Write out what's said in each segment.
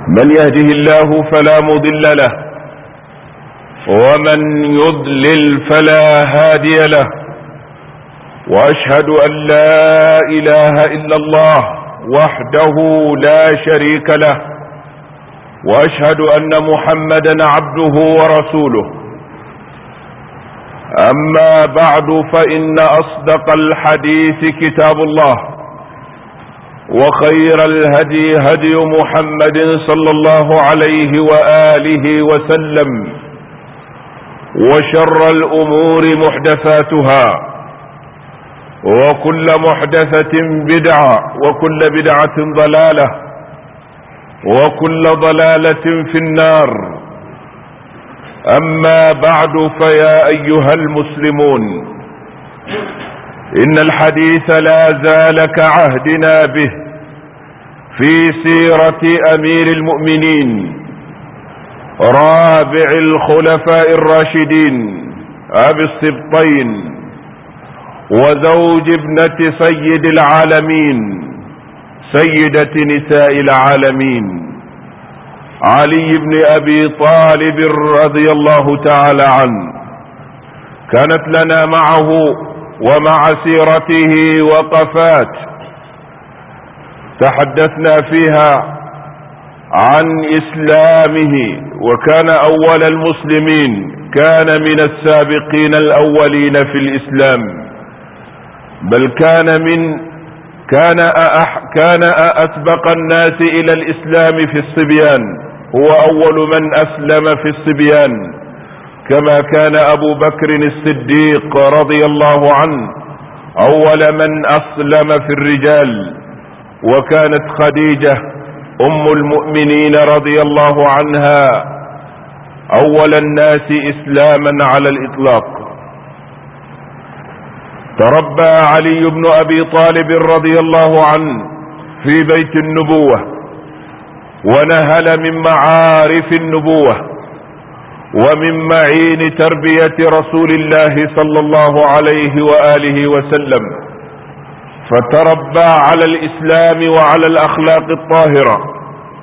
من يهده الله فلا مضل له، ومن يضلل فلا هادي له. وأشهد أن لا إله إلا الله وحده لا شريك له، وأشهد أن محمدا عبده ورسوله. أما بعد، فإن أصدق الحديث كتاب الله، وخير الهدي هدي محمد صلى الله عليه وآله وسلم، وشر الأمور محدثاتها، وكل محدثة بدعة، وكل بدعة ضلالة، وكل ضلالة في النار. أما بعد، فيا أيها المسلمون، إن الحديث لا زال كعهدنا به في سيرة أمير المؤمنين رابع الخلفاء الراشدين أبي السبطين وزوج ابنة سيد العالمين سيدة نساء العالمين علي بن أبي طالب رضي الله تعالى عنه. كانت لنا معه ومع سيرته وقفات تحدثنا فيها عن إسلامه، وكان أول المسلمين، كان من السابقين الأولين في الإسلام، بل كان أسبق الناس إلى الإسلام في الصبيان، هو أول من أسلم في الصبيان، كما كان أبو بكر الصديق رضي الله عنه أول من أسلم في الرجال، وكانت خديجة أم المؤمنين رضي الله عنها أول الناس إسلاما على الإطلاق. تربى علي بن أبي طالب رضي الله عنه في بيت النبوة، ونهل من معارف النبوة ومن معين تربية رسول الله صلى الله عليه وآله وسلم، فتربى على الإسلام وعلى الأخلاق الطاهرة،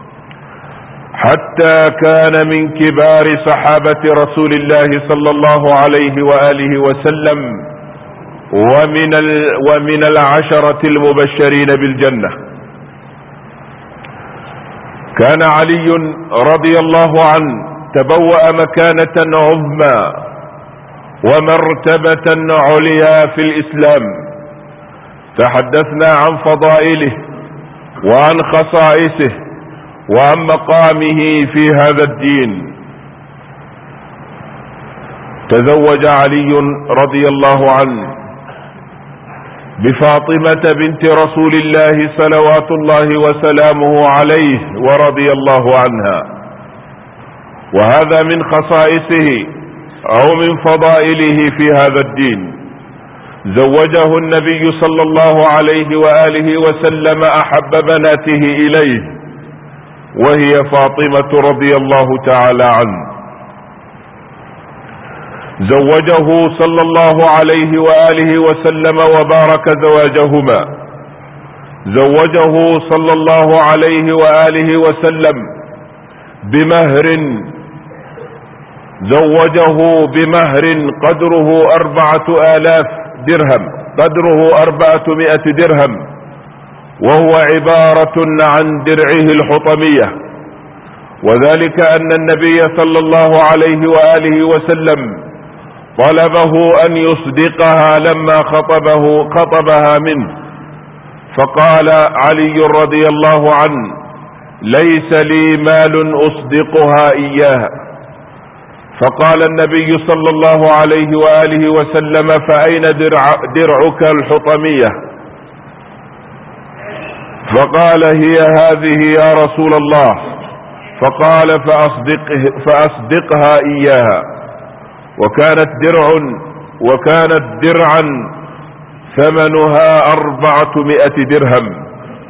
حتى كان من كبار صحابة رسول الله صلى الله عليه وآله وسلم، ومن العشرة المبشرين بالجنة. كان علي رضي الله عنه تبوأ مكانة عظمى ومرتبة عليا في الإسلام. تحدثنا عن فضائله وعن خصائصه وعن مقامه في هذا الدين. تزوج علي رضي الله عنه بفاطمة بنت رسول الله صلوات الله وسلامه عليه ورضي الله عنها، وهذا من خصائصه أو من فضائله في هذا الدين. زوجه النبي صلى الله عليه وآله وسلم أحب بناته إليه، وهي فاطمة رضي الله تعالى عنه. زوجه صلى الله عليه وآله وسلم وبارك زواجهما. زوجه صلى الله عليه وآله وسلم بمهر قدره 4,000 درهم، قدره 400 درهم، وهو عبارة عن درعه الحطمية، وذلك أن النبي صلى الله عليه وآله وسلم طلبه أن يصدقها لما خطبها منه، فقال علي رضي الله عنه: ليس لي مال أصدقها إياها. فقال النبي صلى الله عليه وآله وسلم: فأين درعك الحطمية؟ فقال: هي هذه يا رسول الله. فقال: فأصدقها إياها. وكانت درعا ثمنها 400 درهم.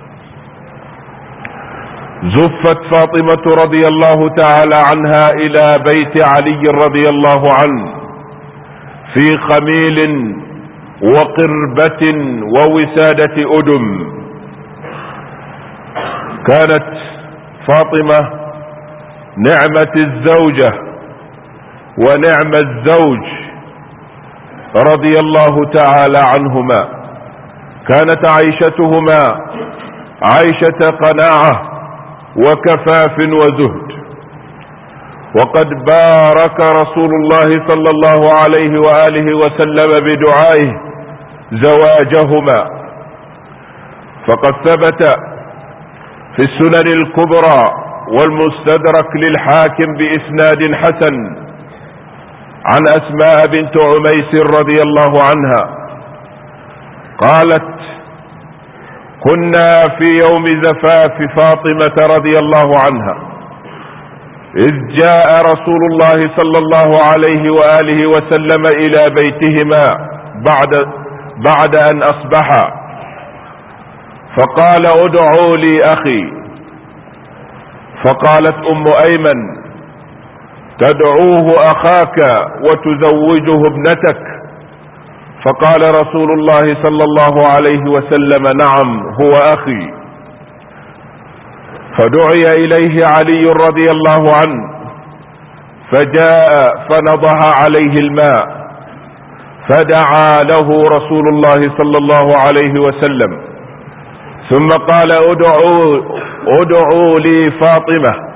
زفت فاطمة رضي الله تعالى عنها إلى بيت علي رضي الله عنه في خميل وقربة ووسادة أدم. كانت فاطمة نعمة الزوجة ونعم الزوج رضي الله تعالى عنهما. كانت عيشتهما عيشة قناعة وكفاف وزهد، وقد بارك رسول الله صلى الله عليه وآله وسلم بدعائه زواجهما، فقد ثبت في السنن الكبرى والمستدرك للحاكم بإسناد حسن عن أسماء بنت عميس رضي الله عنها قالت: كنا في يوم زفاف فاطمة رضي الله عنها إذ جاء رسول الله صلى الله عليه وآله وسلم إلى بيتهما بعد أن أصبحا، فقال: ادعوا لي أخي. فقالت أم أيمن: تدعوه أخاك وتزوجه ابنتك؟ فقال رسول الله صلى الله عليه وسلم: نعم، هو أخي. فدعي إليه علي رضي الله عنه، فجاء فنضح عليه الماء، فدعا له رسول الله صلى الله عليه وسلم، ثم قال: ادعوا لي فاطمة.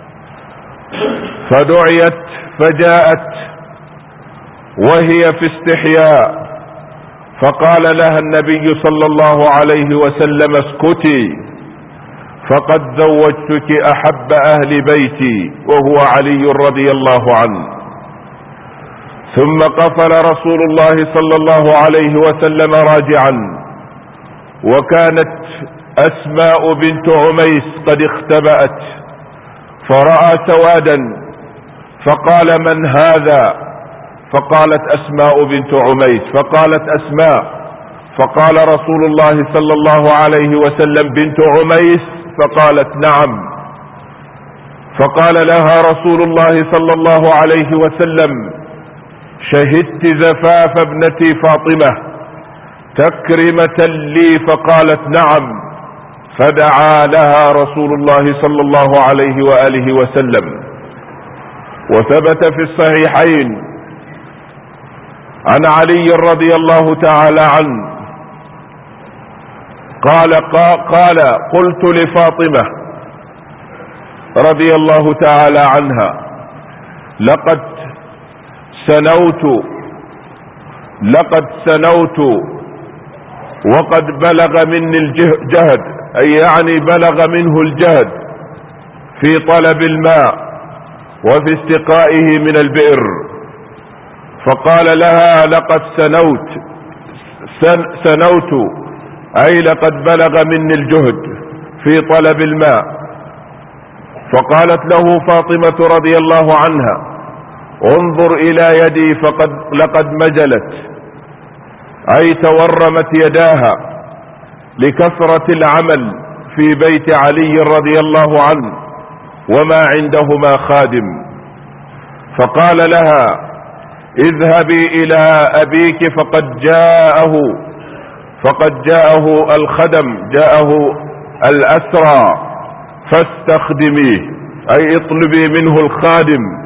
فدعيت فجاءت وهي في استحياء، فقال لها النبي صلى الله عليه وسلم: اسكتي، فقد زوجتك أحب أهل بيتي وهو علي رضي الله عنه. ثم قفل رسول الله صلى الله عليه وسلم راجعا، وكانت أسماء بنت عميس قد اختبأت، فرأى سوادا فقال: من هذا؟ فقالت: أسماء بنت عميس. فقالت أسماء، فقال رسول الله صلى الله عليه وسلم: بنت عميس؟ فقالت: نعم. فقال لها رسول الله صلى الله عليه وسلم: شهدت زفاف ابنتي فاطمة تكرمة لي؟ فقالت: نعم. فدعا لها رسول الله صلى الله عليه وآله وسلم. وثبت في الصحيحين عن علي رضي الله تعالى عنه قال: قلت لفاطمة رضي الله تعالى عنها: لقد سنوت وقد بلغ مني الجهد، أي يعني بلغ منه الجهد في طلب الماء وفي استقائه من البئر. فقال لها: لقد سنوت أي لقد بلغ مني الجهد في طلب الماء. فقالت له فاطمة رضي الله عنها: انظر إلى يدي لقد مجلت، أي تورمت يداها لكثرة العمل في بيت علي رضي الله عنه وما عندهما خادم. فقال لها: اذهبي إلى أبيك فقد جاءه الخدم، جاءه الأسرى، فاستخدميه، أي اطلبي منه الخادم.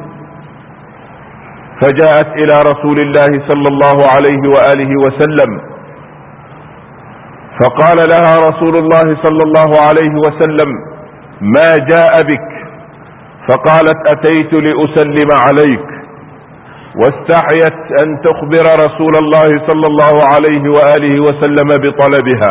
فجاءت إلى رسول الله صلى الله عليه وآله وسلم، فقال لها رسول الله صلى الله عليه وسلم: ما جاء بك؟ فقالت: أتيت لأسلم عليك. واستحيت أن تخبر رسول الله صلى الله عليه وآله وسلم بطلبها،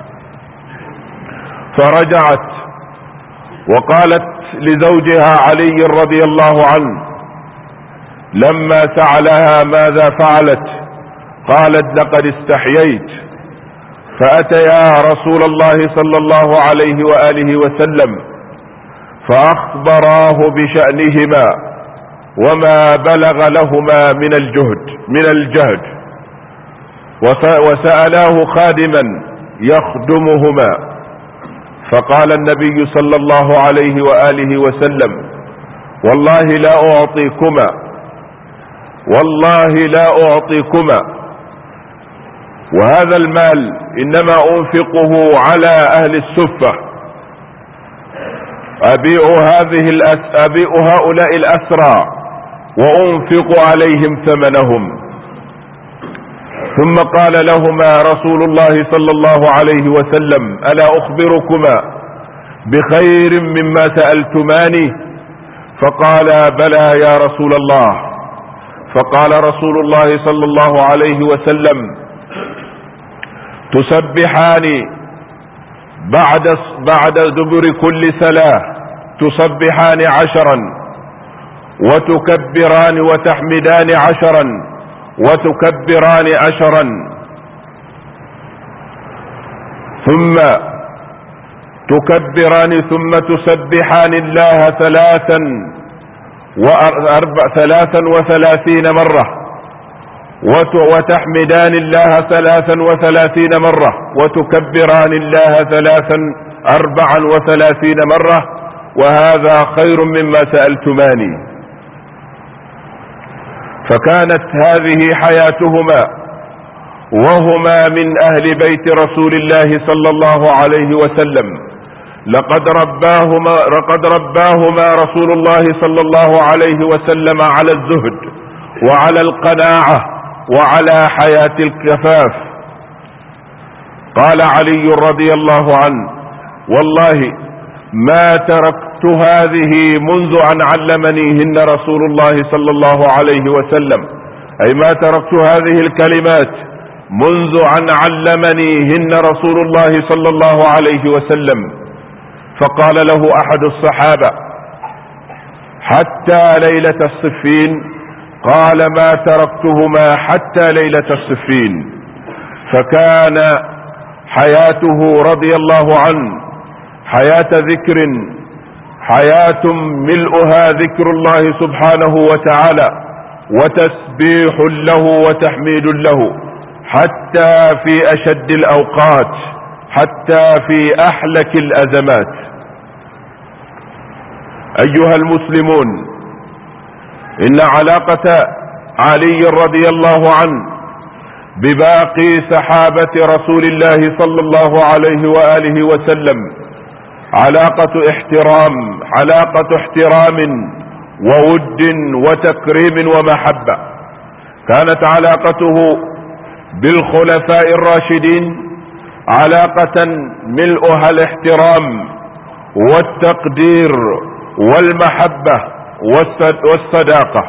فرجعت وقالت لزوجها علي رضي الله عنه لما سألها ماذا فعلت، قالت: لقد استحييت. فأتيا رسول الله صلى الله عليه وآله وسلم فأخبراه بشأنهما وما بلغ لهما من الجهد، وسألاه خادما يخدمهما. فقال النبي صلى الله عليه وآله وسلم: والله لا أعطيكما، وهذا المال إنما أنفقه على أهل السفة، أبيع هؤلاء الأسرى وأنفق عليهم ثمنهم. ثم قال لهما رسول الله صلى الله عليه وسلم: ألا أخبركما بخير مما سألتماني؟ فقالا: بلى يا رسول الله. فقال رسول الله صلى الله عليه وسلم: تسبحان بعد دبر كل صلاة، تسبحان 10، وتكبران وتحمدان 10، وتكبران 10، ثم تكبران ثم تسبحان الله 33 مرة، وتحمدان الله 33 مرة، وتكبران الله 34 مرة، وهذا خير مما سألتماني. فكانت هذه حياتهما وهما من أهل بيت رسول الله صلى الله عليه وسلم. لقد رباهما رسول الله صلى الله عليه وسلم على الزهد وعلى القناعة وعلى حياة الكفاف. قال علي رضي الله عنه: والله ما تركت هذه منذ أن علمنيهن رسول الله صلى الله عليه وسلم، أي ما تركت هذه الكلمات منذ أن علمنيهن رسول الله صلى الله عليه وسلم. فقال له أحد الصحابة: حتى ليلة الصفين؟ قال: ما تركتهما حتى ليلة الصفين. فكان حياته رضي الله عنه حياة ذكر، حياة ملؤها ذكر الله سبحانه وتعالى وتسبيح له وتحميد له، حتى في أشد الأوقات، حتى في أحلك الأزمات. أيها المسلمون، إن علاقة علي رضي الله عنه بباقي صحابة رسول الله صلى الله عليه وآله وسلم علاقة احترام وود وتكريم ومحبة. كانت علاقته بالخلفاء الراشدين علاقة ملؤها الاحترام والتقدير والمحبة والصداقة.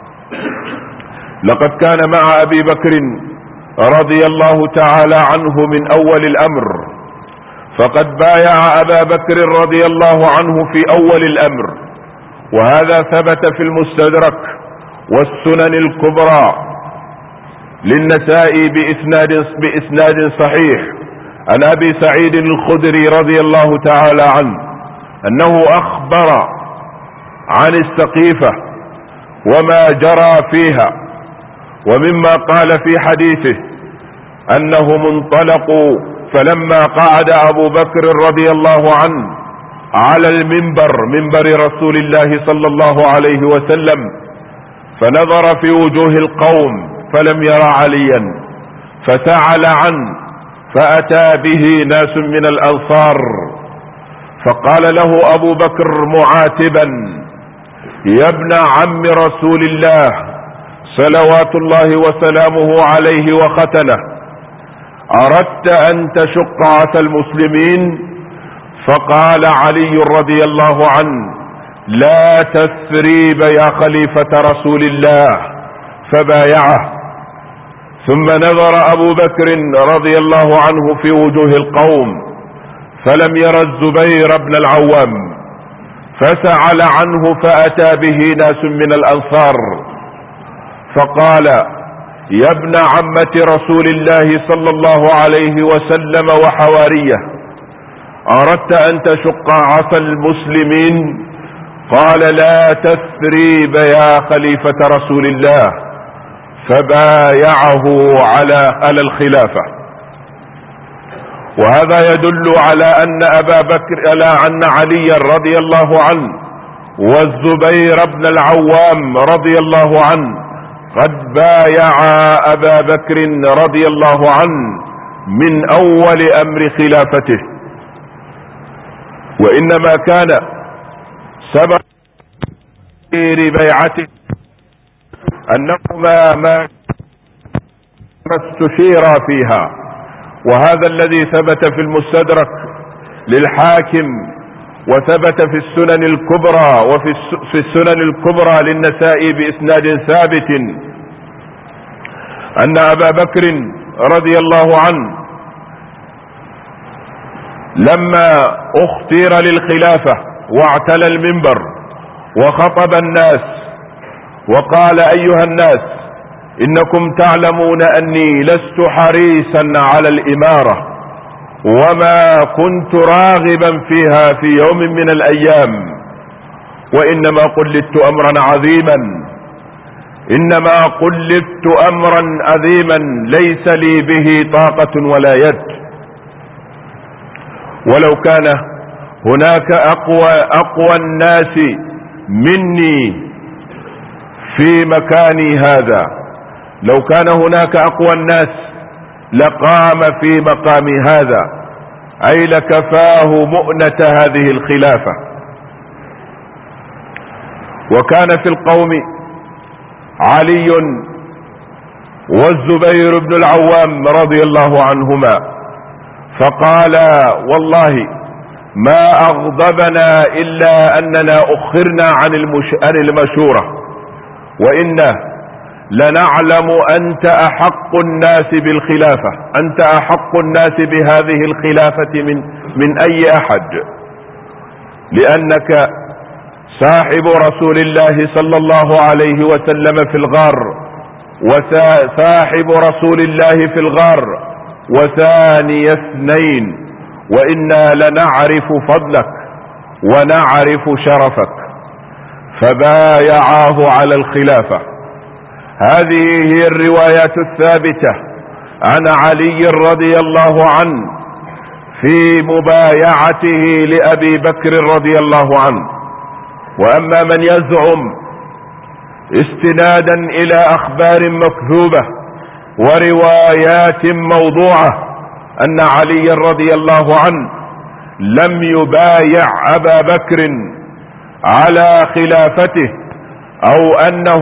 لقد كان مع أبي بكر رضي الله تعالى عنه من أول الأمر، فقد بايع أبا بكر رضي الله عنه في أول الأمر، وهذا ثبت في المستدرك والسنن الكبرى للنسائي بإسناد صحيح عن أبي سعيد الخدري رضي الله تعالى عنه أنه أخبر عن السقيفة وما جرى فيها. ومما قال في حديثه أنهم انطلقوا، فلما قعد أبو بكر رضي الله عنه على المنبر، منبر رسول الله صلى الله عليه وسلم، فنظر في وجوه القوم فلم يرى عليا، فسأل عنه، فأتى به ناس من الأنصار، فقال له أبو بكر معاتبا: يا ابن عم رسول الله صلوات الله وسلامه عليه وختنه، أردت أن تشق عصا المسلمين؟ فقال علي رضي الله عنه: لا تثريب يا خليفة رسول الله، فبايعه. ثم نظر أبو بكر رضي الله عنه في وجوه القوم فلم ير الزبير بن العوام، فسأل عنه، فأتى به ناس من الأنصار، فقال: يا ابن عمة رسول الله صلى الله عليه وسلم وحواريه، أردت أن تشق عصا المسلمين؟ قال: لا تثريب يا خليفة رسول الله، فبايعه على الخلافة. وهذا يدل على أن علي رضي الله عنه والزبير بن العوام رضي الله عنه قد بايع أبا بكر رضي الله عنه من أول أمر خلافته. وإنما كان سبب بيعته أنهما ما استشيرا فيها، وهذا الذي ثبت في المستدرك للحاكم، وثبت في السنن الكبرى، وفي السنن الكبرى للنسائي بإسناد ثابت أن أبا بكر رضي الله عنه لما اختير للخلافة واعتلى المنبر وخطب الناس وقال: أيها الناس، إنكم تعلمون أني لست حريصا على الإمارة، وما كنت راغبا فيها في يوم من الأيام، وإنما قلدت أمرا عظيما، إنما قلدت أمرا عظيما ليس لي به طاقة ولا يد. ولو كان هناك أقوى الناس مني في مكاني هذا، لو كان هناك أقوى الناس لقام في مقامي هذا، أي لكفاه مؤنة هذه الخلافة. وكان في القوم علي والزبير بن العوام رضي الله عنهما، فقال: والله ما أغضبنا إلا أننا أخرنا عن المشورة، وإنا لنعلم أنت أحق الناس بالخلافة، أنت أحق الناس بهذه الخلافة من أي أحد، لأنك صاحب رسول الله صلى الله عليه وسلم في الغار، وصاحب رسول الله في الغار، وثاني اثنين، وإنا لنعرف فضلك ونعرف شرفك. فبايعاه على الخلافة. هذه هي الروايات الثابتة عن علي رضي الله عنه في مبايعته لأبي بكر رضي الله عنه. وأما من يزعم استنادا إلى أخبار مكذوبة وروايات موضوعة أن علي رضي الله عنه لم يبايع أبا بكر على خلافته، أو أنه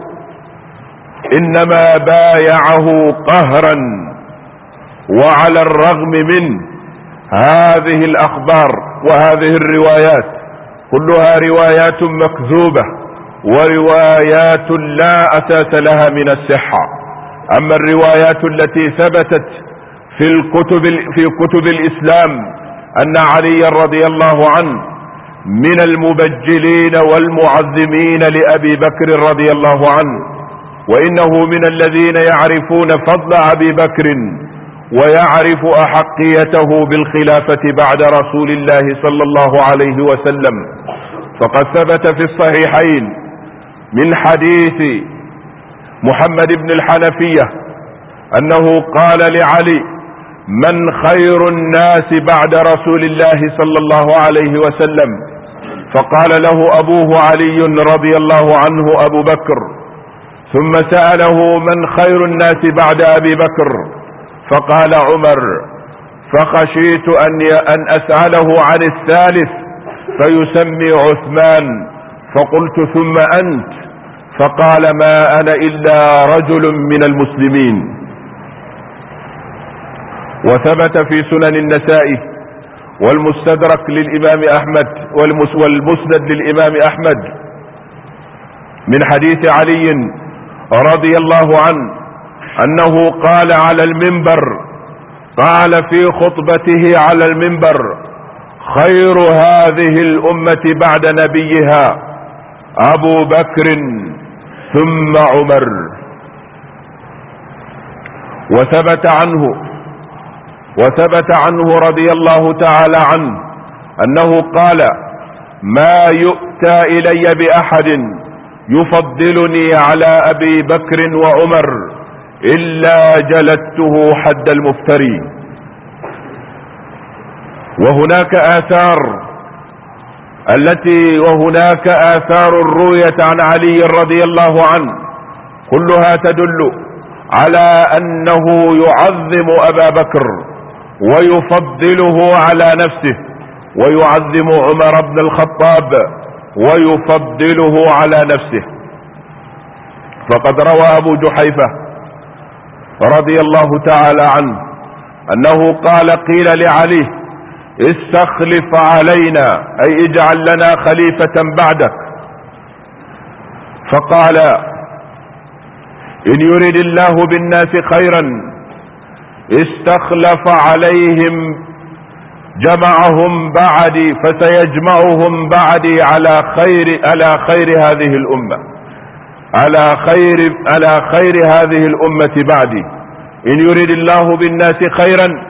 إنما بايعه قهرا، وعلى الرغم من هذه الأخبار وهذه الروايات كلها روايات مكذوبة وروايات لا أساس لها من الصحة. أما الروايات التي ثبتت في كتب الإسلام أن علي رضي الله عنه من المبجلين والمعظمين لأبي بكر رضي الله عنه، وإنه من الذين يعرفون فضل أبي بكر ويعرف أحقيته بالخلافة بعد رسول الله صلى الله عليه وسلم. فقد ثبت في الصحيحين من حديث محمد بن الحنفية أنه قال لعلي: من خير الناس بعد رسول الله صلى الله عليه وسلم؟ فقال له أبوه علي رضي الله عنه: أبو بكر. ثم سأله: من خير الناس بعد أبي بكر؟ فقال: عمر. فخشيت أن أسأله عن الثالث فيسمي عثمان، فقلت: ثم أنت؟ فقال: ما أنا إلا رجل من المسلمين. وثبت في سنن النسائي والمستدرك للإمام أحمد والمسند للإمام أحمد من حديث علي رضي الله عنه أنه قال على المنبر، قال في خطبته على المنبر: خير هذه الأمة بعد نبيها أبو بكر ثم عمر. وثبت عنه رضي الله تعالى عنه أنه قال: ما يؤتى إلي بأحد يفضلني على أبي بكر وعمر إلا جلدته حد المفتري. وهناك آثار روية عن علي رضي الله عنه كلها تدل على أنه يعظم أبا بكر ويفضله على نفسه، ويعظم عمر بن الخطاب ويفضله على نفسه. فقد روى أبو جحيفة رضي الله تعالى عنه أنه قال: قيل لعلي: استخلف علينا، أي اجعل لنا خليفة بعدك. فقال: إن يريد الله بالناس خيرا استخلف عليهم جمعهم بعدي فسيجمعهم بعدي على خير هذه الأمة، على خير هذه الأمة بعدي. إن يريد الله بالناس خيرا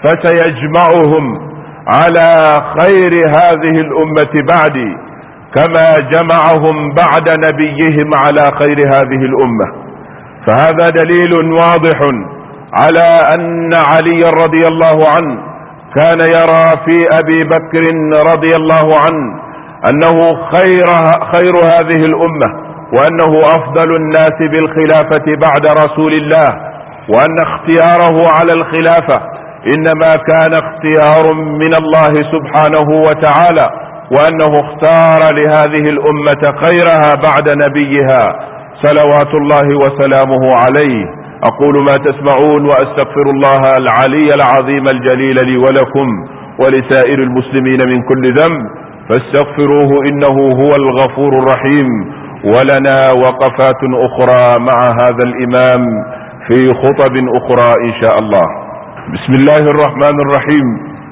فسيجمعهم على خير هذه الأمة بعدي كما جمعهم بعد نبيهم على خير هذه الأمة. فهذا دليل واضح على أن علي رضي الله عنه كان يرى في أبي بكر رضي الله عنه أنه خير هذه الأمة، وأنه أفضل الناس بالخلافة بعد رسول الله، وأن اختياره على الخلافة إنما كان اختيار من الله سبحانه وتعالى، وأنه اختار لهذه الأمة خيرها بعد نبيها صلوات الله وسلامه عليه. أقول ما تسمعون وأستغفر الله العلي العظيم الجليل لي ولكم ولسائر المسلمين من كل ذنب فاستغفروه إنه هو الغفور الرحيم. ولنا وقفات أخرى مع هذا الإمام في خطب أخرى إن شاء الله. بسم الله الرحمن الرحيم.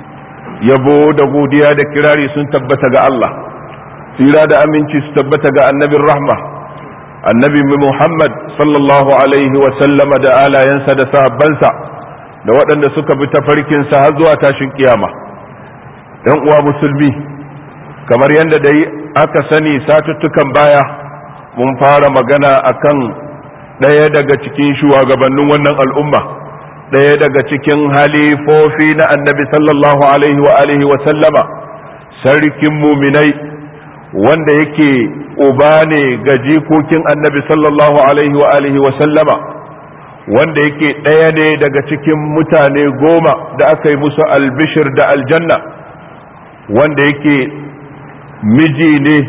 yabo da godiya da kirari sun tabbata ga Allah, tsira da aminci su tabbata ga annabin rahma annabi Muhammad sallallahu alaihi wa sallama da alayensa da sahabbansa da waɗanda suka bi tafarkinsa har zuwa tashin kiyama. ɗan uwa musulmi, kamar yadda dai aka sani satuttukan baya mun fara magana akan ɗaya daga cikin shugabannin wannan al'umma, ɗaya daga cikin halifofi na annabi sallallahu alaihi wa sallama, sarkin muminai wanda yake uba ne ga jikokin annabi sallallahu alaihi wa sallama, wanda yake ɗaya ne daga cikin mutane 10 da aka yi musu albishir da aljanna, wanda yake miji ne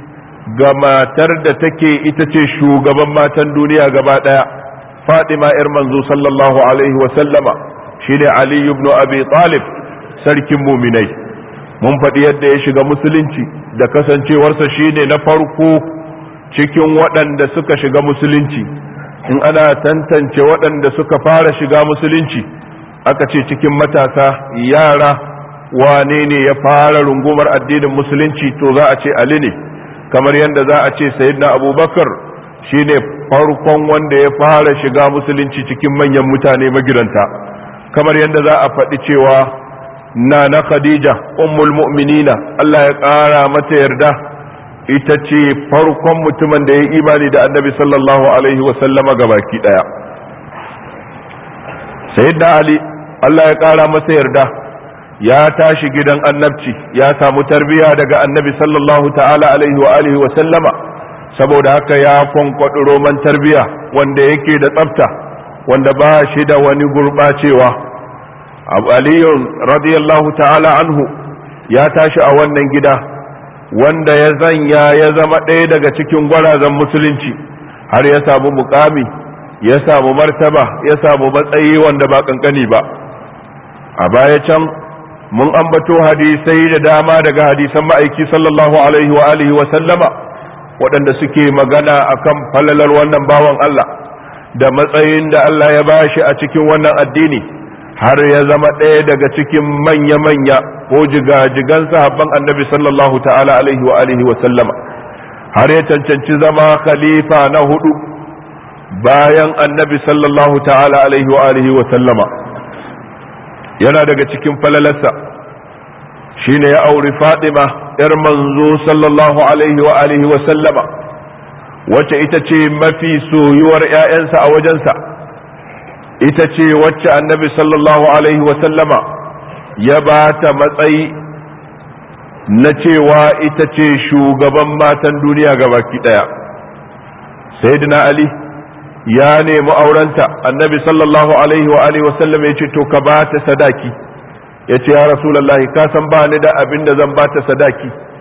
ga matar da take ita ce shugaban matan duniya gaba ɗaya, Fatima ‘yar manzo sallallahu alaihi wa sallama, shine Ali ibn Abi Talib, sarkin muminai. Mun faɗi yadda ya shiga musulunci da kasancewarsa shine na farko cikin waɗanda suka shiga musulunci. In ana tantance waɗanda suka fara shiga musulunci, aka ce cikin matasa yara wane ne ya fara rungumar addinin musulunci, to za a ce Ali ne, kamar yadda za a ce Sayyidina Abubakar shine farkon wanda ya fara shiga musulunci cikin manyan mutane magidanta, kamar yadda za a faɗi cewa na Khadija ummul mu'minina Allah ya ƙara mata yarda, ita ce farkon mutumin da ya yi imani da annabi sallallahu alaihi wa sallama gabaki ɗaya. Sayyidina Ali Allah ya ƙara masa yarda ya tashi gidan annabci, ya samu tarbiya daga annabi sallallahu ta'ala alaihi wa sallama, saboda haka ya kwankwaɗi roman tarbiya wanda yake da tsafta, wanda ba shi da wani gurɓacewa. Aliyun radiyallahu ta'ala anhu ya tashi a wannan gida wanda ya zama ɗaya daga cikin gwarazan musulunci, har ya samu mukami, ya samu martaba, ya samu matsayi wanda ba kankani ba. A baya can mun ambato hadisai da dama daga hadisan ma'aiki sallallahu alaihi wa sallama waɗanda suke magana akan falalar wannan bawan Allah da matsayin da Allah ya bashi a cikin wannan addini, har ya zama ɗaya daga cikin manya-manya ko jigajigan sahabban annabi sallallahu ta'ala alaihi wa sallama, har ya cancanci zama khalifa na 4 bayan annabi sallallahu ta'ala alaihi wa sallama. Yana daga cikin falalarsa shine ya auri Fatima ‘yar manzo sallallahu alaihi wa sallama, wacce ita ce mafi soyuwar ‘ya'yansa a wajensa, ita ce wacce annabi sallallahu alaihi wa sallama ya ba ta matsayi na cewa ita ce shugaban matan duniya gabaki ɗaya. Sayyidina Ali ya nemi aurenta, annabi sallallahu alaihi wa sallam ya ce to ka ba ta sadaki, ya ce ya rasulullahi ka san ba ni da abin da zan ba ta sadaki,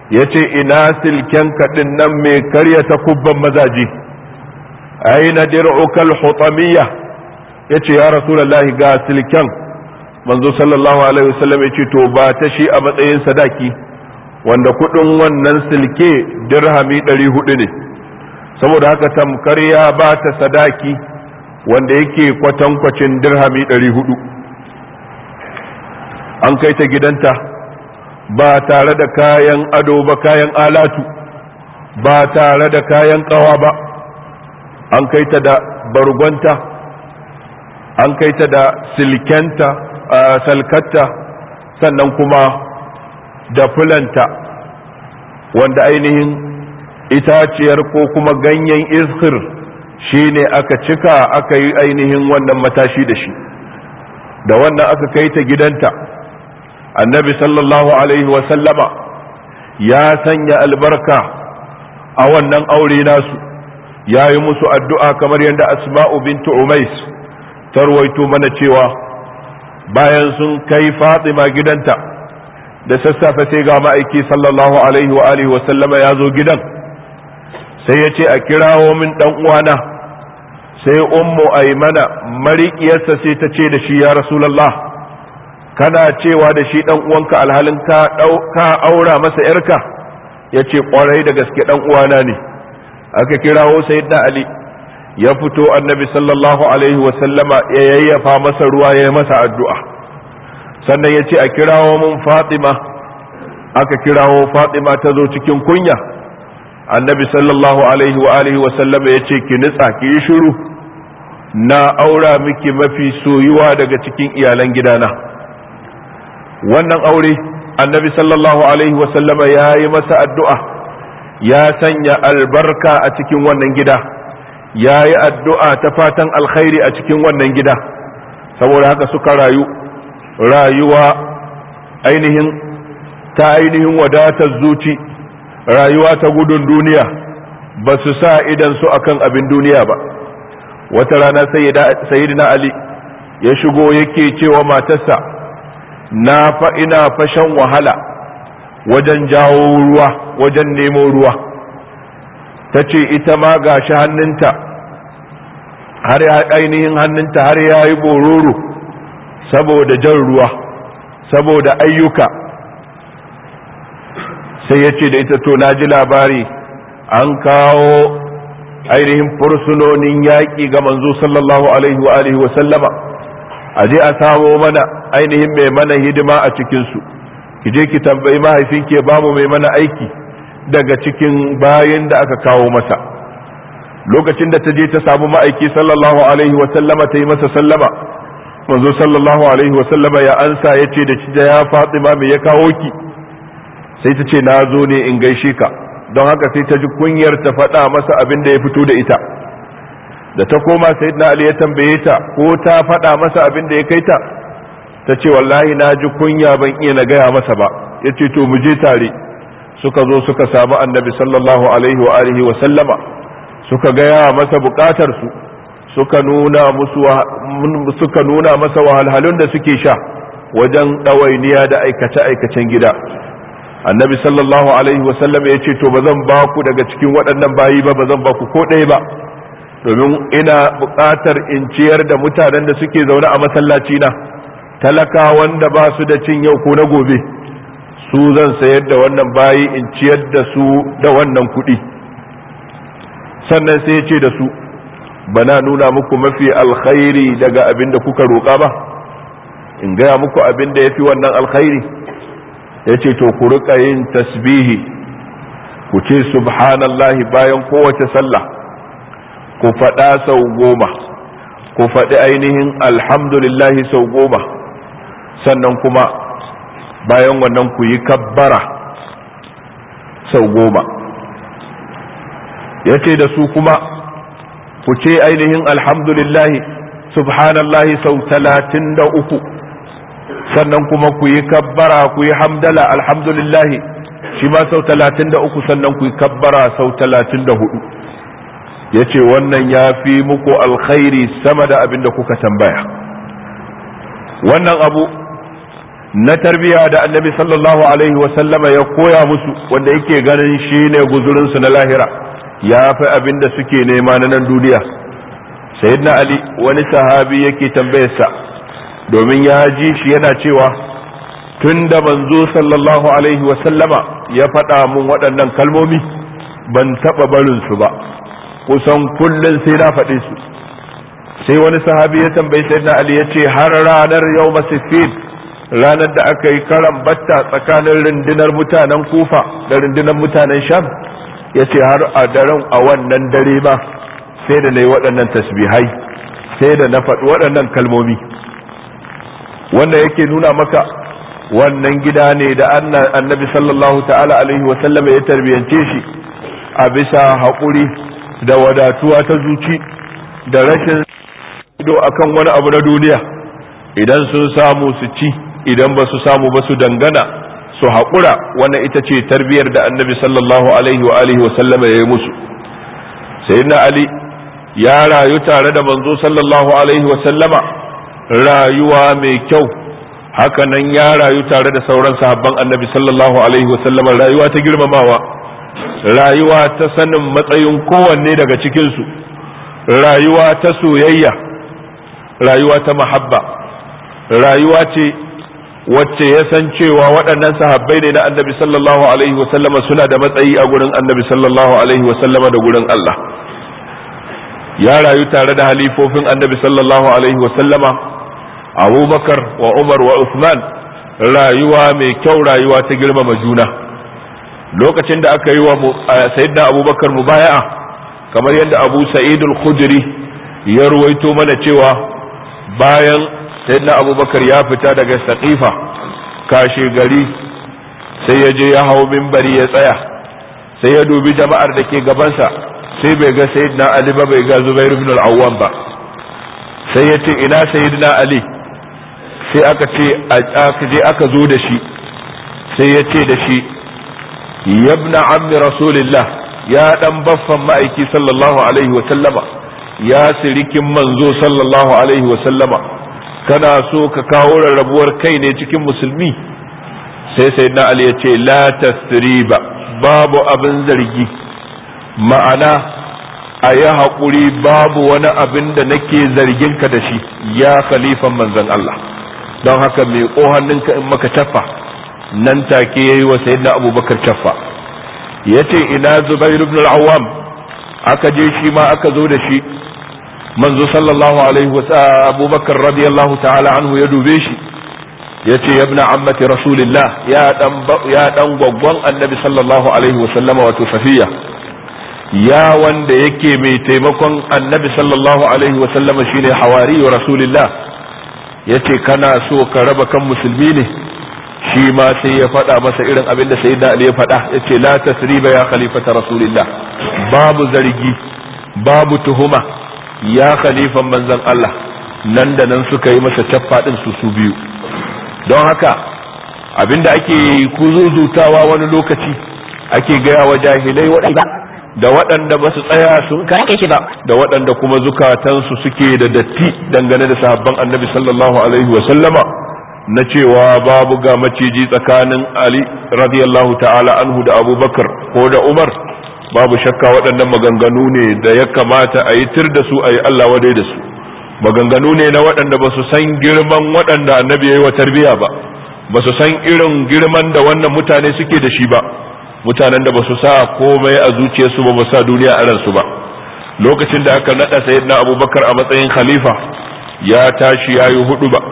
yace ina silken kadin nan mai karya takubban mazaji, aina dir'ukal hutamiyya, yace ya rasulullahi ga silken. manzo sallallahu alaihi wasallam yace to ba ta shi a matsayin sadaki, wanda kudin wannan silke dirhami 400 ne, saboda haka tamkar ya ba ta sadaki wanda yake kwatankwacin dirhami 400. an kai ta gidanta ba tare da kayan ado ba, kayan alatu, ba tare da kayan kawa ba. an kai ta da bargonta, an kai ta da silkenta, salkatta, sannan kuma da fulanta wanda ainihin itaciyar ko kuma ganyen izhir shine aka cika aka yi ainihin wannan matashi da shi, da wannan aka kai ta gidanta. annabi sallallahu alaihi wasallama ya sanya albarka a wannan aure nasu, ya yi musu addu'a kamar yadda asma'u bintu umais ta ruwaito mana cewa bayan sun kai fatima gidanta da sassafe sai ga ma'aiki sallallahu alaihi wa alihi wasallama ya zo gidan, sai ya ce a kirawo min dan uwana. sai ummu aymana mariƙiyarsa sai ta ce da shi ya rasulullah, kana cewa da shi dan uwanka alhalin ka aura masa yarka? yace kwarai da gaske dan uwana ne. aka kirawo sayyidina ali, ya fito, annabi sallallahu alaihi wa sallama ya yayyafa masa ruwa, ya masa addu'a, sannan yace a kirawo mun fatima. aka kirawo fatima, ta zo cikin kunya. annabi sallallahu alaihi wa alihi wa sallama yace ki nitsa, ki yi shiru, na aura miki mafi soyuwa daga cikin iyalan gidana. wannan aure annabi sallallahu alaihi wasallama ya yi masa addu'a, ya sanya albarka a cikin wannan gida, ya yi addu'a ta fatan alkhairi a cikin wannan gida, saboda haka suka rayu rayuwa ainihin wadatar zuci, rayuwa ta gudun duniya, ba su sa idan su akan abin duniya ba. wata rana sayyidina ali ya shigo yake cewa matarsa, ina fashan wahala wajen jawo ruwa, wajen nemo ruwa. ta ce ita ma gashi hannunta har ainihin hannunta har ya yi bororo saboda jan ruwa, saboda ayyuka. sai ya ce da ita, to na ji labari an kawo ainihin fursunonin yaƙi ga manzo sallallahu alaihi wa alihi wa sallama, a je a samo mana ainihin mai mana hidima a cikinsu, ki je ki tambayi mahaifinki ya bamu mai mana aiki daga cikin bayin da aka kawo masa. lokacin da ta je ta samu ma'aiki sallallahu alaihi wa sallama, ta yi masa sallama, manzo sallallahu alaihi wa sallama ya ansa, ya ce da shi, ya Fatima me ya kawo ki? sai ta ce na zo ne in gaishe ka. don haka sai ta ji kunyar ta faɗa masa abin da ya fito da ita. da ta koma sayyidina ali ya tambaye ta ko ta faɗa masa abin da ya kai ta, ta ce wallahi na ji kunya, ban iya na gaya masa ba. ya ce to mu je tare. suka zo suka samu annabi sallallahu alaihi wa alihi wa sallama, suka gaya masa bukatar su, suka nuna masa wahalhalun da suke sha wajen ɗawainiya da aikace-aikacen gida. annabi sallallahu alaihi wa sallam ya ce to ba zan ba ku daga cikin waɗannan bayi ba zan ba ku ko ɗaya ba, domin ina buƙatar in ciyar da mutanen da suke zaune a masallaci na, talaka wanda ba su da cin yau ko na gobe, su zan sayar da wannan bayi in ciyar da su da wannan kuɗi. sannan sai ya ce da su, bana nuna muku mafi alkhairi daga abin da kuka roƙa ba, in gaya muku abin da ya fi wannan alkhairi? ya ce to ku riƙa yin tasbihi, ku ce subhanallahi bayan kowace sallah, ku faɗa sau 10, ku faɗi ainihin alhamdulillahi sau 10, sannan kuma bayan wannan ku yi kabbara sau 10. ya ce da su kuma ku ce ainihin alhamdulillahi subhanallahi sau 33, sannan kuma ku yi kabbara, ku yi hamdala alhamdulillahi shi ma sau 33, sannan ku yi kabbara sau 34. ya ce wannan ya fi muku alkhairi sama da abin da kuka tambaya. wannan abu na tarbiya da annabi sallallahu alaihi wasallama ya koya musu, wanda yake ganin shi ne guzurinsu na lahira ya fi abin da suke nema na nan duniya. Sayyidina Ali wani sahabi yake tambayarsa, domin ya ji shi yana cewa tun da manzo sallallahu alaihi wasallama ya faɗa mun waɗannan kalmomi ban taɓa barinsu ba, kusan kullum sai na faɗe su. Sai wani sahabi ya tambayi sayyidina Ali ya ce, har ranar yawma siffin, ranar da aka yi karan batta tsakanin rundunar mutanen Kufa da rundunar mutanen Sham, ya ce har a daren a wannan dare ma sai da na yi waɗannan tasbihai, sai da na faɗi waɗannan kalmomi. Wanda yake nuna maka wannan gida ne da annabi sallallahu ta'ala alaihi wa sallam ya tarbiyance shi a bisa haƙuri da wadatuwa ta zuci da rashin ido akan wani abu na duniya. Idan sun samu su ci, idan ba su samu ba su dangana su haƙura. wannan ita ce tarbiyar da annabi sallallahu alaihi wa alihi wa sallama ya yi musu. sayyidina Ali ya rayu tare da manzo sallallahu alaihi wa sallama rayuwa mai kyau, haka nan ya rayu tare da sauran sahabban annabi sallallahu alaihi wa sallama rayuwa ta girmamawa, rayuwa ta sanin matsayin kowanne daga cikinsu, rayuwa ta soyayya, rayuwa ta mahabba, rayuwa ce wacce ya san cewa waɗannan sahabbai ne na annabi sallallahu alaihi wasallama suna da matsayi a gurin annabi sallallahu alaihi wasallama da gurin Allah. Ya rayu tare da halifofin annabi sallallahu alaihi wasallama Abubakar wa Umar wa Uthman, rayuwa mai kyau, rayuwa ta girmama juna. Lokacin da aka yi wa sayyidina Abubakar mubaya'a, kamar yadda Abu Sa'id al-Khudri ya ruwaito mana cewa bayan sayyidina Abubakar ya fita daga Saqifa, kashe gari sai ya je ya hau minbari ya tsaya, sai ya dubi jama'ar da ke gabansa, sai bai ga sayyidina Ali ba, bai ga Zubair ibn al-Awwam ba. Sai ya ce, ina sayyidina Ali? Sai aka ce aka zo da shi, sai ya ce da shi, yabna ammi rasulillah, ya dan baffan ma'aiki sallallahu alaihi wa sallama, ya sirikin manzo sallallahu alaihi wa sallama, kana so ka kawo rarrabuwar kai ne cikin musulmi? Sai sayyidina Ali ya ce, la tasriba, babu abin zargi, ma'ana a yi haƙuri, babu wani abin da nake zargin ka da shi ya khalifan manzon Allah. Don haka mai hannunka in maka caffa. Nan take yayi wa sayyidina Abubakar caffa. Yace, ina Zubair ibn al-Awwam? Aka je shi ma aka zo da shi, manzo sallallahu alaihi wa sallam Abubakar radiyallahu ta'ala anhu ya dube shi, yace, ya ibn ammati rasulillah, ya dan gwaggon annabi sallallahu alaihi wa sallama, wato Safiya, ya wanda yake mai taimakon annabi sallallahu alaihi wa sallama, shine hawari wa rasulillah. Yace, kana so ka raba kan musulmi ne? Shi ma sai ya faɗa masa irin abin da sayyidina Ali ya faɗa, yace, la tasriba ya khalifata rasulillah, babu zargi, babu tuhuma ya khalifan manzon Allah. Nan da nan suka yi masa caffa din su biyu. Don haka abinda ake kuzuzutawa wani lokaci ake gaya wa jahilai waɗanda da waɗanda ba su tsaya sun kake shi ba, da waɗanda kuma zukatansu suke da datti dangane da sahabban annabi sallallahu alaihi wa sallama, na cewa babu ga maciji tsakanin Ali radiyallahu ta'ala anhu da Abubakar ko da Umar. Babu shakka waɗannan maganganu ne da ya kamata a yi tir da su, a yi Allah wadai da su. Maganganu ne na waɗanda ba su san girman waɗanda annabi ya yi wa tarbiya ba, ba su san irin girman da wannan mutane suke da shi ba, mutanen da ba su sa komai a zuciyarsu ba, ba sa duniya a ransu ba. Lokacin da aka naɗa sayyidina Abubakar a matsayin khalifa, ya tashi ya yi hudu ba,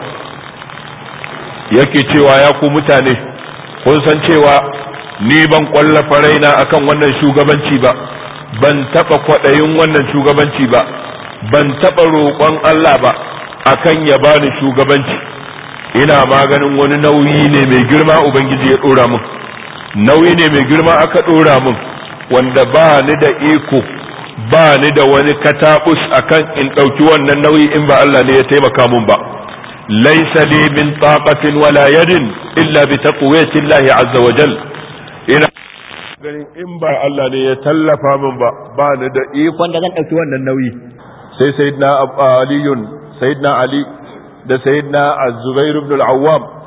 yake cewa, ya ku mutane, kun san cewa ni ban kwallafa raina akan wannan shugabanci ba, ban taba kwaɗayin wannan shugabanci ba, ban taba roƙon Allah ba akan ya bani shugabanci. Ina maganin wani nauyi ne mai girma Ubangiji ya ɗora min, nauyi ne mai girma aka ɗora min, wanda ba ni da iko, ba ni da wani kataɓus akan in ɗauki wannan nauyi in ba Allah ne ya taimaka min ba. Laisa li min taqatin wala yadin illa bi taqwati Allah azza wa jal. Ina ganin in ba Allah ne ya tallafa min ba, ba ni da ikon da zan ɗauki wannan nauyi. Sai sayyidina Ali da sayyidina Az-Zubair ibn al-Awwam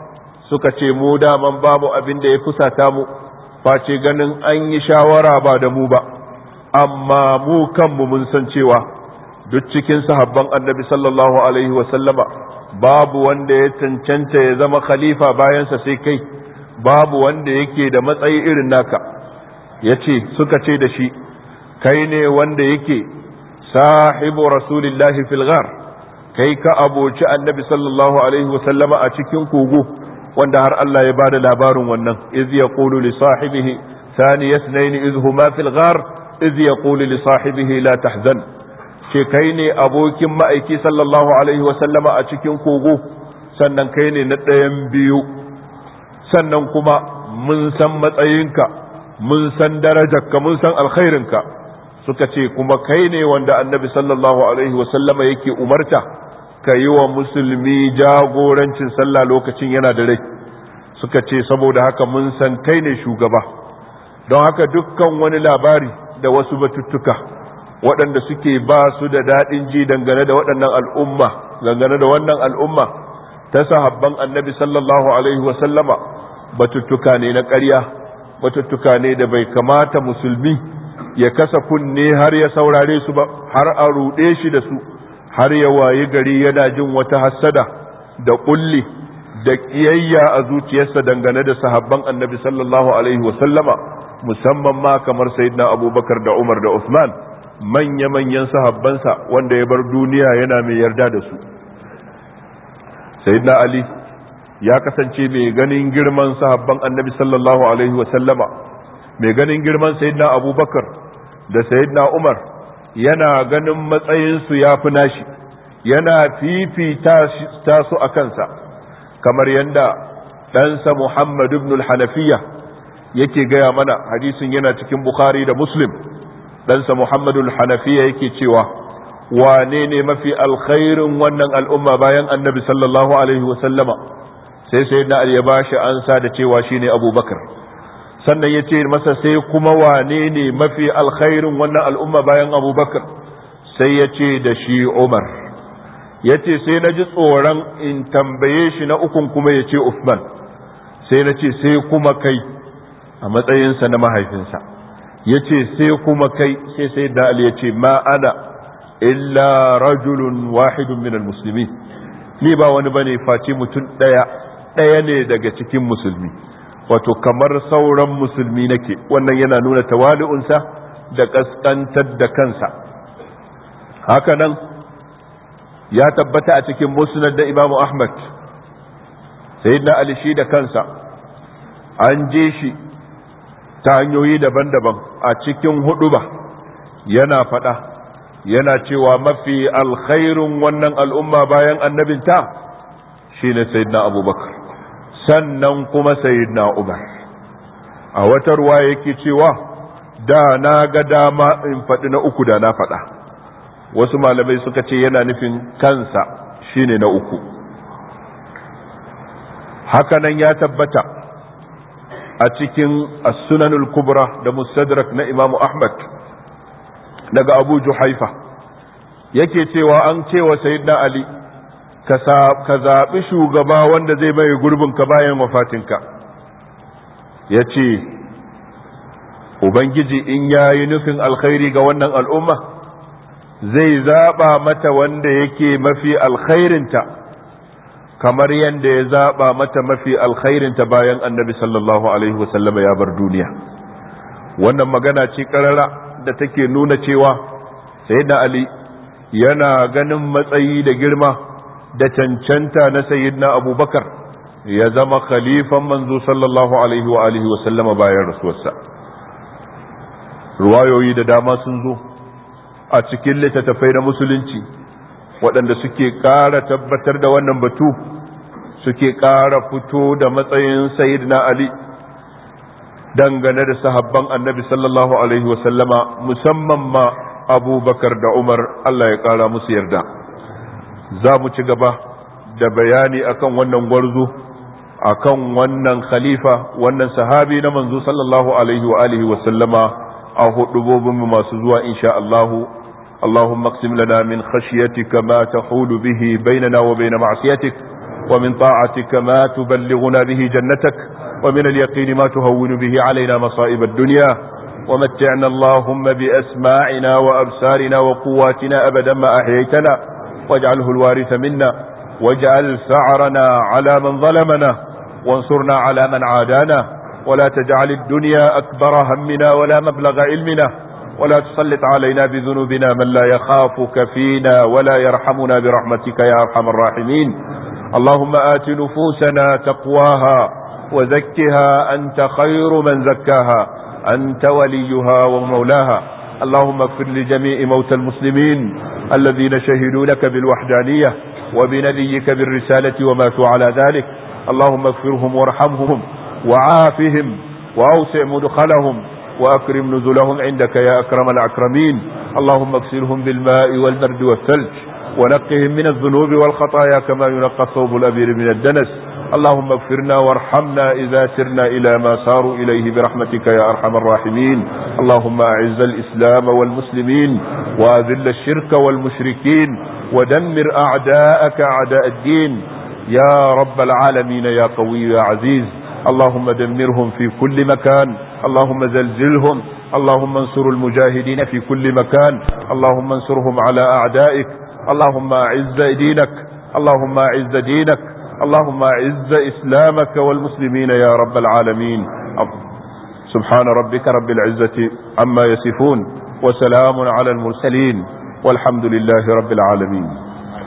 suka ce mu daman babu abin da ya fusata mu face ganin an yi shawara ba da mu ba, amma mu kanmu mun san cewa duk cikin sahabban annabi sallallahu alaihi wasallama babu wanda ya cancanta ya zama khalifa bayansa sai kai, babu wanda yake da matsayi irin naka. yace suka ce da shi, kai ne wanda yake sahibu rasulillahi fil ghar, kai ka aboci annabi sallallahu alaihi wasallama a cikin kogo, wanda har Allah ya bada labarin wannan, iz yaqulu li sahibihi thani yasnayn iz huma fil ghar iz yaqulu li sahibihi la tahzan. ce kai ne abokin ma'aiki sallallahu alaihi wasallama a cikin kogo, sannan kai ne na ɗayan biyu, sannan kuma mun san matsayinka, mun san darajarka, mun san alkhairinka. suka ce kuma kai ne wanda annabi sallallahu alaihi wasallama yake umarta ka yi wa musulmi jagorancin sallah lokacin yana da rai. suka ce saboda haka mun san kai ne shugaba, don haka dukkan wani labari da wasu batuttuka waɗanda suke ba su da daɗin ji dangane da waɗannan al'umma, dangane da wannan al'umma ta sahabban annabi sallallahu alaihi wasallama, batuttuka ne na ƙarya, batuttuka ne da bai kamata musulmi ya kasa kunne har ya saurare su ba, har a ruɗe shi da su, har ya wayi gari yana jin wata hassada da ƙulli da ƙiyayya a zuciyarsa dangane da sahabban annabi sallallahu alaihi wasallama, musamman ma kamar sayyidina abubakar da umar da usman, manya-manyan sahabbansa wanda ya bar duniya yana mai yarda da su. sayyidina ali ya kasance mai ganin girman sahabban annabi sallallahu alaihi wasallama, mai ganin girman sayyidina abubakar da sayyidina umar, yana ganin matsayinsu ya fi nashi, yana fifita su a kansa, kamar yadda ɗansa muhammad ibn al-hanafiya yake gaya mana, hadisin yana cikin bukhari da muslim. ɗansa muhammad al-hanafiya yake cewa, wane ne mafi alkhairin wannan al'umma bayan annabi sallallahu alaihi wasallama? sai sayyidina ali ya bashi ansa da cewa shine abubakar. sannan ya ce masa, sai kuma wane ne mafi alkhairin wannan al'umma bayan abubakar? sai ya ce da shi umar. ya ce sai na ji tsoron in tambaye shi na ukun kuma ya ce usman. sai na ce sai kuma kai, a matsayinsa na mahaifinsa. ya ce sai kuma kai, sai da ali ya ce ma ana illa rajulun wahidun minal musulmi, ni ba wani bane face mutum ɗaya ne daga cikin musulmi, wato kamar sauran musulmi nake. wannan yana nuna tawali'unsa da kaskantar da kansa. haka nan ya tabbata a cikin musnad da imamu ahmad, sayyidina ali shi da kansa an je shi ta hanyoyi daban-daban a cikin huduba, yana faɗa, yana cewa mafi alkhairun wannan al'umma bayan annabinta shine sayyidina abubakar, sannan kuma sayyidina umar. a wata ruwa yake cewa, da na ga dama in faɗi na uku da na faɗa. wasu malamai suka ce yana nufin kansa shine na uku. hakanan ya tabbata a cikin as-sunanul kubra da mustadrak na imamu ahmad daga abu juhaifa yake cewa an cewa sayyidina ali ka zaɓi shugaba wanda zai mai gurbinka bayan wafatinka. ya ce ubangiji in yayi nufin alkhairi ga wannan al'umma zai zaɓa mata wanda yake mafi alkhairinta, kamar yadda ya zaɓa mata mafi alkhairinta bayan annabi sallallahu alaihi wasallam ya bar duniya. wannan magana ce ƙarara da take nuna cewa sayyidina ali yana ganin matsayi da girma da cancanta na sayyidina abubakar ya zama khalifan manzo sallallahu alaihi wa alihi wa sallama bayan rasuwarsa. ruwayoyi da dama sun zo a cikin littattafai na musulunci waɗanda suke ƙara tabbatar da wannan batu, suke ƙara fito da matsayin sayyidina ali dangane da sahabban annabi sallallahu alaihi wa sallama, musamman ma abubakar da umar, Allah ya ƙara musu yarda. za mu ci gaba da bayani akan wannan gwarzo, akan wannan khalifa, wannan sahabi na manzo sallallahu alaihi wa alihi wa sallama a hudubobin mu masu zuwa insha Allah. اللهم اقسم لنا من خشيتك ما تحول به بيننا وبين معصيتك ومن طاعتك ما تبلغنا به جنتك، ومن اليقين ما تهون به علينا مصائب الدنيا. ومتعنا اللهم بأسماعنا وأبصارنا وقواتنا أبدا ما أحييتنا، واجعله الوارث منا، واجعل ثأرنا على من ظلمنا، وانصرنا على من عادانا، ولا تجعل الدنيا أكبر همنا ولا مبلغ علمنا، ولا تسلط علينا بذنوبنا من لا يخافك فينا ولا يرحمنا برحمتك يا أرحم الراحمين. اللهم آت نفوسنا تقواها وزكها أنت خير من زكاها، أنت وليها ومولاها. اللهم اغفر لجميع موتى المسلمين الذين شهدوا لك بالوحدانية وبنبيك بالرسالة وماتوا على ذلك. اللهم اغفرهم وارحمهم وعافهم وأوسع مدخلهم وأكرم نزلهم عندك يا أكرم الأكرمين. اللهم اغسلهم بالماء والبرد والثلج، ونقهم من الذنوب والخطايا كما ينقى الثوب الأبيض من الدنس. اللهم اغفرنا وارحمنا إذا سرنا إلى ما ساروا إليه برحمتك يا أرحم الراحمين. اللهم أعز الإسلام والمسلمين، وأذل الشرك والمشركين، ودمر أعداءك أعداء الدين يا رب العالمين يا قوي يا عزيز. اللهم دمرهم في كل مكان، اللهم زلزلهم، اللهم انصر المجاهدين في كل مكان، اللهم انصرهم على أعدائك. اللهم أعز دينك، اللهم أعز دينك، اللهم أعز إسلامك والمسلمين يا رب العالمين. سبحان ربك رب العزة عما يصفون، وسلام على المرسلين، والحمد لله رب العالمين.